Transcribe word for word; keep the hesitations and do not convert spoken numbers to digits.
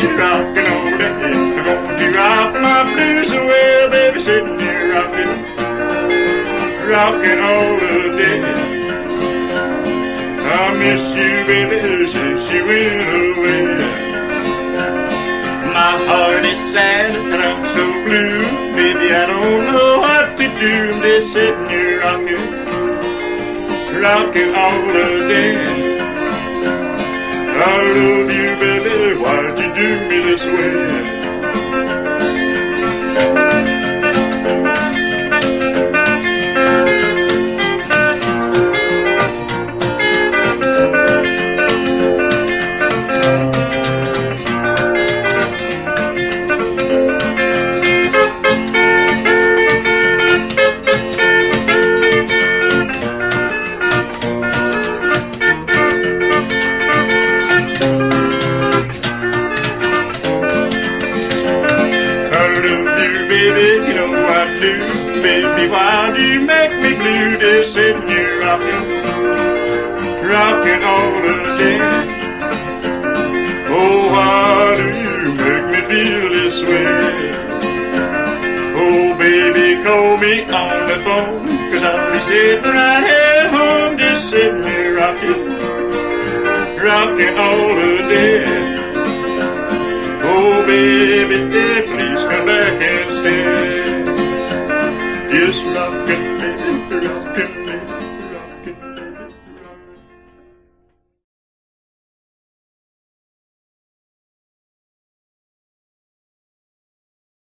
rockin' all day. I'm gonna rock my blues away, baby, sitting here rockin', rockin' all the day. I miss you, baby, since you went away. My heart is sad and I'm so blue, baby, I don't know what to do. I'm just sitting here rockin', rockin' all the day. I love you, baby, why'd you do me this way? Baby, you know I do. Baby, why do you make me blue? Just sitting here rocking, rocking all the day. Oh, why do you make me feel this way? Oh, baby, call me on the phone, 'cause I'll be sitting right here at home, just sitting here rocking, rocking all the day. Oh, baby, please come back and